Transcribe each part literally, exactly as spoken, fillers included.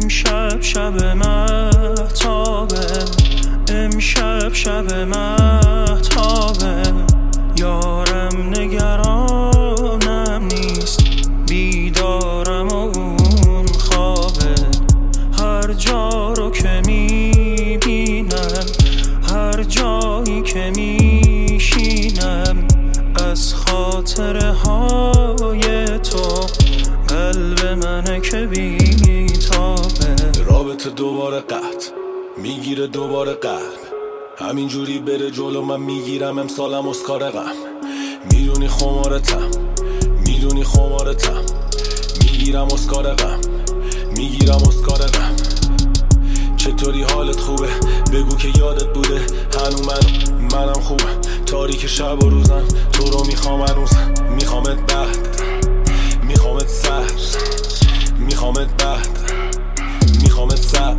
امشب شب مهتابه، امشب شب مهتابه، یارم نگرانم نیست، بیدارم و اون خوابه. هر جا رو که میبینم، هر جایی که میشینم، از خاطره های تو قلب منه که بیتابه. رابطه دوباره قطع میگیره دوباره قلب، همینجوری بره جلو من میگیرم امسالم اسکار غم. میدونی خمارتم، میدونی خمارتم، میگیرم اسکار غم، میگیرم اسکار غم. چطوری حالت خوبه؟ بگو که یادت بوده هنو من منم خوبم. تاریک شب و روزم تو رو میخوام هنوز، میخوامت بعد، میخوامت سر، میخوامت بعد، میخوامت سر.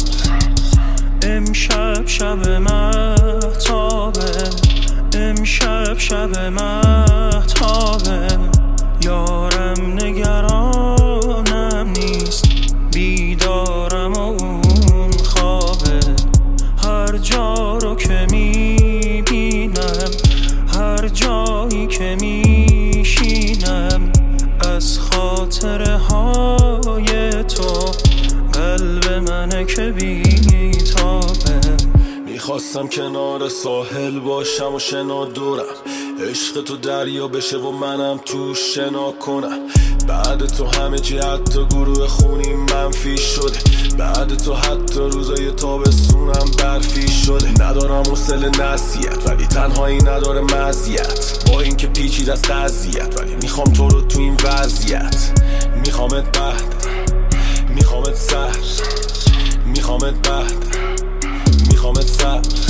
امشب شب مهتابه، امشب شب مهتابه، یارم نگرانم نیست، بیدارم و اون خوابه. هر جا رو که میبینم، هر جایی که میشینم، از خاطره های تو قلب منه که بیتابه. میخواستم کنار ساحل باشم و شنا دورم، عشق تو دریا بشه و منم تو شنا کنم. بعد تو همه چی حتی گروه خونی منفی شده، بعد تو حتی روزای تابستونم برفی شده. ندارم حوصله نصیحت ولی تنهایی نداره مزیت، با این که پیچید از قضیت ولی میخوام تو رو تو این وضعیت. میخوامت بعد، میخوامت سر، میخوامت بعد، میخوامت سر.